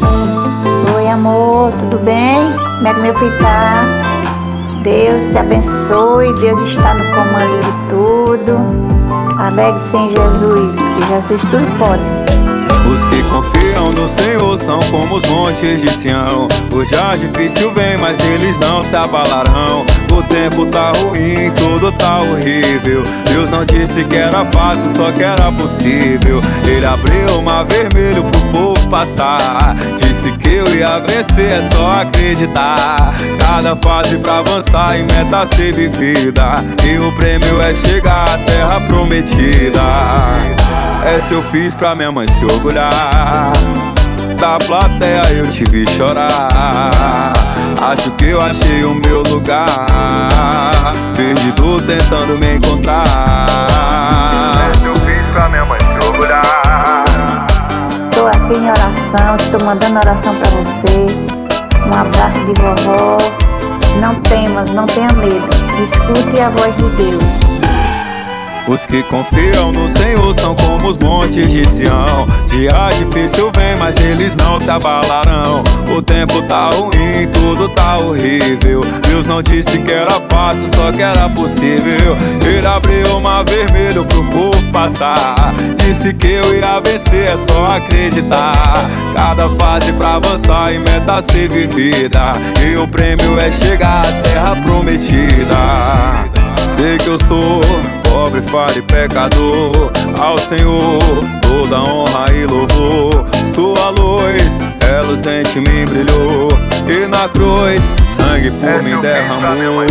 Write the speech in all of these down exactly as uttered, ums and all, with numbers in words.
Oi, amor, tudo bem? Como é que meu filho tá? Deus te abençoe, Deus está no comando de tudo. Alegre-se em Jesus, que Jesus tudo pode. Os que confiam no Senhor são como os montes de Sião. O já difícil vem, mas eles não se abalarão. O tempo tá ruim, tudo tá horrível. Deus não disse que era fácil, só que era possível. Ele abriu o mar vermelho pro povo passar. Disse que eu ia vencer, é só acreditar. Cada fase pra avançar e meta ser vivida. E o prêmio é chegar à terra prometida. Essa eu fiz pra minha mãe se orgulhar. Da plateia eu te vi chorar. Acho que eu achei o meu lugar, perdido tentando me encontrar. Essa eu fiz pra minha mãe se orgulhar. Estou aqui em oração, estou mandando oração pra você. Um abraço de vovó. Não temas, não tenha medo. Escute a voz de Deus. Os que confiam no Senhor são como os montes de Sião. Dia difícil vem, mas eles não se abalarão. O tempo tá ruim, tudo tá horrível. Deus não disse que era fácil, só que era possível. Ele abriu o mar vermelho pro povo passar. Disse que eu ia vencer, é só acreditar. Cada fase pra avançar e meta ser vivida. E o prêmio é chegar à terra prometida. Sei que eu sou pobre, falho e pecador. Ao Senhor toda honra e louvor. Sua luz, é luzente, me brilhou. E na cruz, sangue por mim derramou.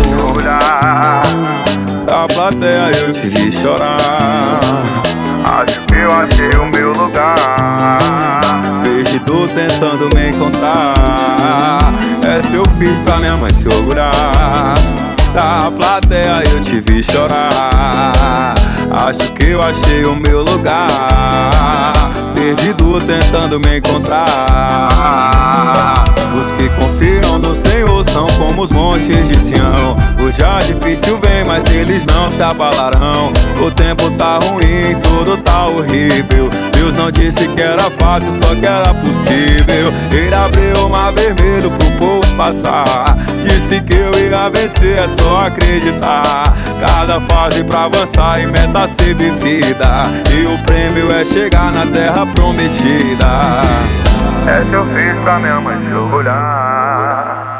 Da plateia eu te vi chorar. Acho que eu achei o meu lugar, perdido tentando me encontrar. Essa eu fiz pra minha mãe se orgulhar. Da plateia eu te vi chorar. Acho que eu achei o meu lugar, perdido tentando me encontrar. Os que confiam no Senhor são como os montes de Sião. O já difícil vem, mas eles não se abalarão. O tempo tá ruim, tudo tá horrível. Deus não disse que era fácil, só que era possível. Ele abriu o mar vermelho pro povo passar. Disse que eu ia vencer, é só acreditar. Cada fase pra avançar e meta ser vivida. E o prêmio é chegar na terra prometida. Essa eu fiz pra minha mãe se orgulhar.